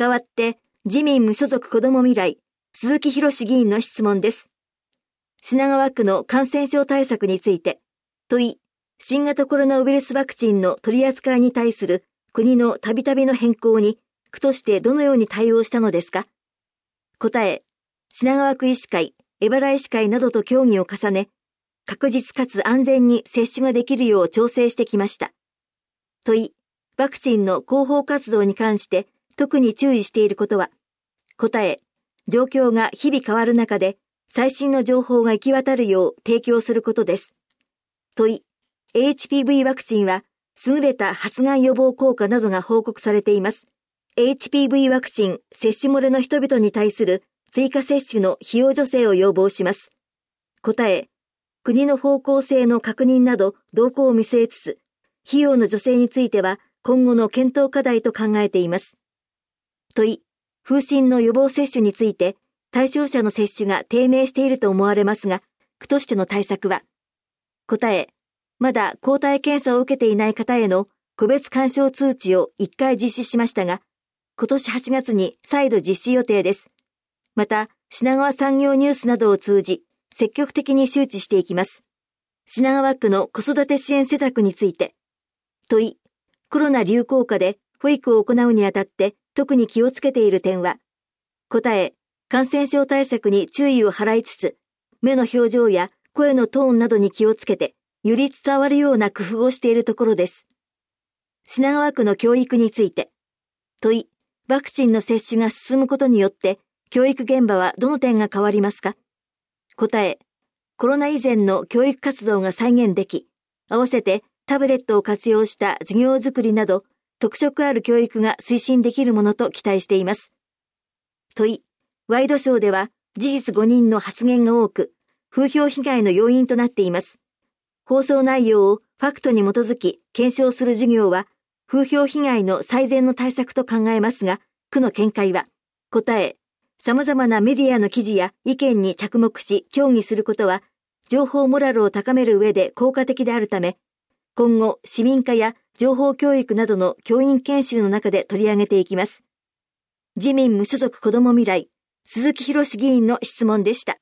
代わって、自民無所属子ども未来、鈴木博議員の質問です。品川区の感染症対策について、問い、新型コロナウイルスワクチンの取り扱いに対する国のたびたびの変更に、区としてどのように対応したのですか。答え、品川区医師会、江原医師会などと協議を重ね、確実かつ安全に接種ができるよう調整してきました。問い、ワクチンの広報活動に関して特に注意していることは。答え、状況が日々変わる中で最新の情報が行き渡るよう提供することです。問い、HPV ワクチンは優れた発がん予防効果などが報告されています。HPV ワクチン接種漏れの人々に対する追加接種の費用助成を要望します。答え、国の方向性の確認など動向を見据えつつ、費用の助成については今後の検討課題と考えています。問い、風疹の予防接種について対象者の接種が低迷していると思われますが、区としての対策は。答え、まだ抗体検査を受けていない方への個別勧奨通知を1回実施しましたが、今年8月に再度実施予定です。また、品川産業ニュースなどを通じ、積極的に周知していきます。品川区の子育て支援施策について。問い、コロナ流行下で保育を行うにあたって特に気をつけている点は。答え、感染症対策に注意を払いつつ、目の表情や声のトーンなどに気をつけて、より伝わるような工夫をしているところです。品川区の教育について。問い、ワクチンの接種が進むことによって、教育現場はどの点が変わりますか。答え、コロナ以前の教育活動が再現でき、合わせてタブレットを活用した授業づくりなど、特色ある教育が推進できるものと期待しています。問い、ワイドショーでは事実誤認の発言が多く、風評被害の要因となっています。放送内容をファクトに基づき検証する授業は、風評被害の最善の対策と考えますが、区の見解は。答え、様々なメディアの記事や意見に着目し協議することは、情報モラルを高める上で効果的であるため、今後市民化や情報教育などの教員研修の中で取り上げていきます。自民無所属子ども未来、鈴木博議員の質問でした。